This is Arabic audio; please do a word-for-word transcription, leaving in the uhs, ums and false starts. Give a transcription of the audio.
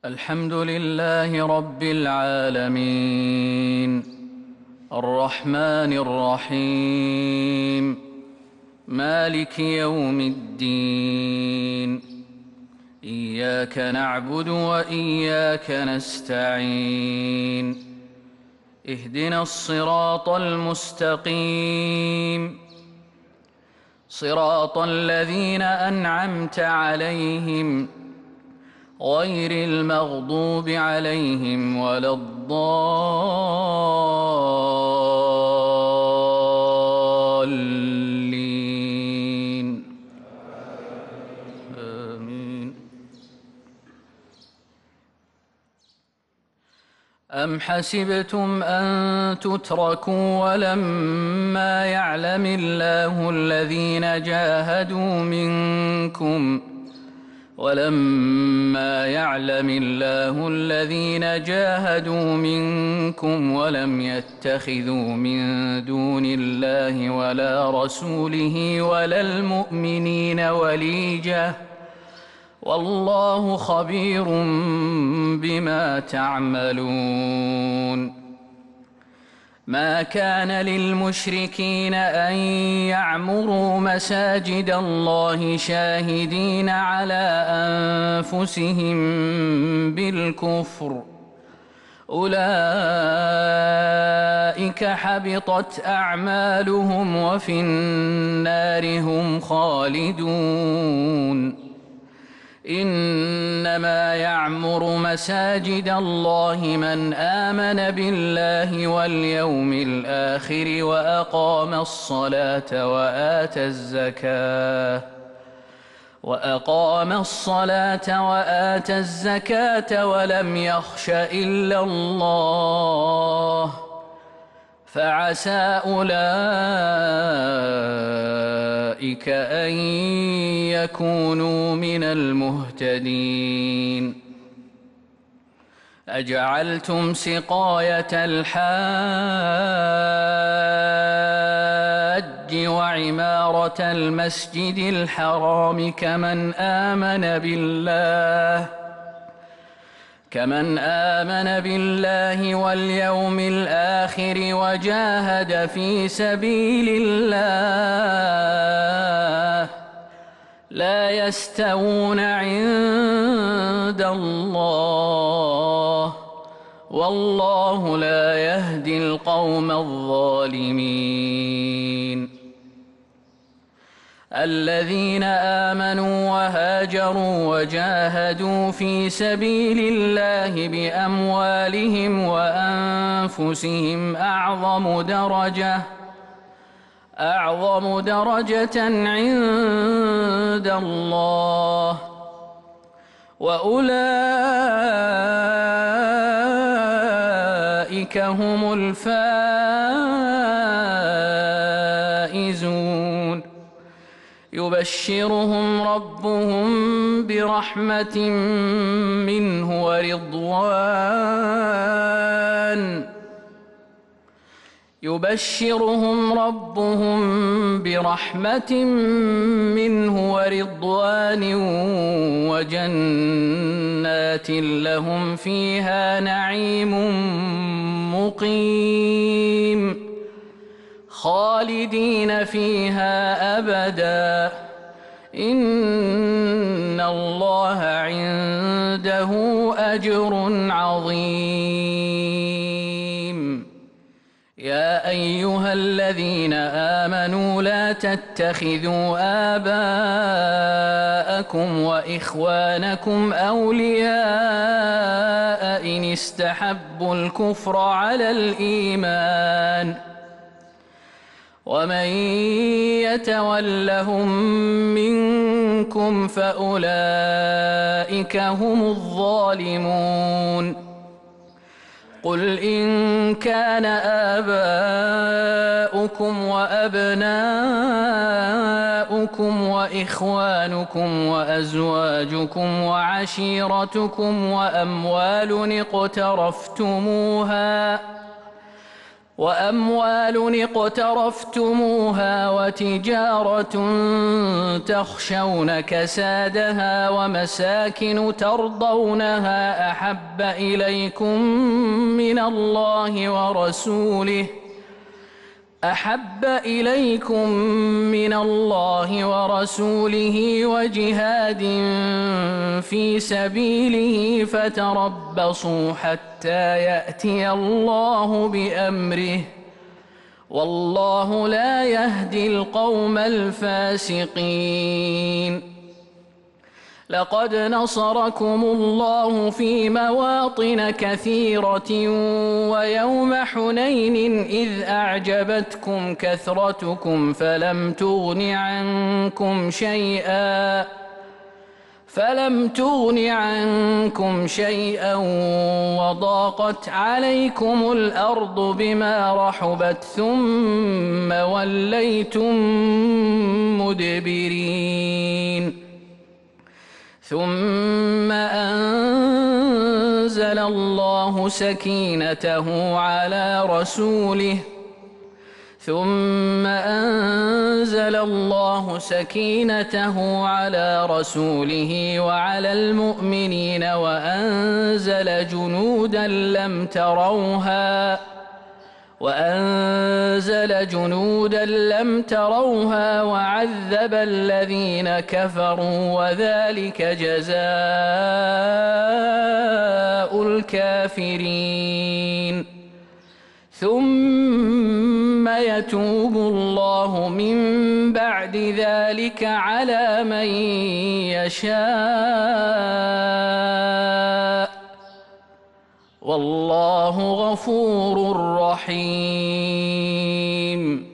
الحمد لله رب العالمين الرحمن الرحيم مالك يوم الدين إياك نعبد وإياك نستعين اهدنا الصراط المستقيم صراط الذين أنعمت عليهم غير المغضوب عليهم ولا الضالين آمين. أم حسبتم أن تتركوا ولما يعلم الله الذين جاهدوا منكم ولما يعلم الله الذين جاهدوا منكم ولم يتخذوا من دون الله ولا رسوله ولا المؤمنين وليجة والله خبير بما تعملون. ما كان للمشركين أن يعمروا مساجد الله شاهدين على أنفسهم بالكفر أولئك حبطت أعمالهم وفي النار هم خالدون. إنما يعمر مساجد الله من آمن بالله واليوم الآخر وأقام الصلاة وآتى الزكاة وأقام الصلاة وآتى الزكاة ولم يخش إلا الله فعسى أولئك أن يكونوا من المهتدين. أجعلتم سقاية الحاج وعمارة المسجد الحرام كمن آمن بالله كمن آمن بالله واليوم الآخر وجاهد في سبيل الله لا يستوون عند الله والله لا يهدي القوم الظالمين. الذين آمنوا وهاجروا وجاهدوا في سبيل الله بأموالهم وأنفسهم أعظم درجة أعظم درجة عند الله وأولئك هم الفائزون. يبشرهم ربهم برحمة منه ورضوان يبشرهم ربهم برحمة منه ورضوان وجنات لهم فيها نعيم مقيم خالدين فيها أبدا إن الله عنده أجر عظيم. يا أيها الذين آمنوا لا تتخذوا آباءكم وإخوانكم أولياء إن استحبوا الكفر على الإيمان ومن يتولهم منكم فأولئك هم الظالمون. قل إن كان آباؤكم وأبناؤكم وإخوانكم وأزواجكم وعشيرتكم وأموال اقترفتموها وأموال اقترفتموها وتجارة تخشون كسادها ومساكن ترضونها أحب إليكم من الله ورسوله أحب إليكم من الله ورسوله وجهاد في سبيله فتربصوا حتى يأتي الله بأمره والله لا يهدي القوم الفاسقين. لقد نصركم الله في مواطن كثيرة ويوم حنين إذ أعجبتكم كثرتكم فلم تغن عنكم شيئا فلم تغن عنكم شيئا وضاقت عليكم الأرض بما رحبت ثم وليتم مدبرين. ثم أنزل الله سكينته على رسوله ثم أنزل الله سكينته على رسوله وعلى المؤمنين وأنزل جنودا لم تروها وأنزل جنودا لم تروها وعذب الذين كفروا وذلك جزاء الكافرين. ثم يتوب الله من بعد ذلك على من يشاء والله غفور رحيم.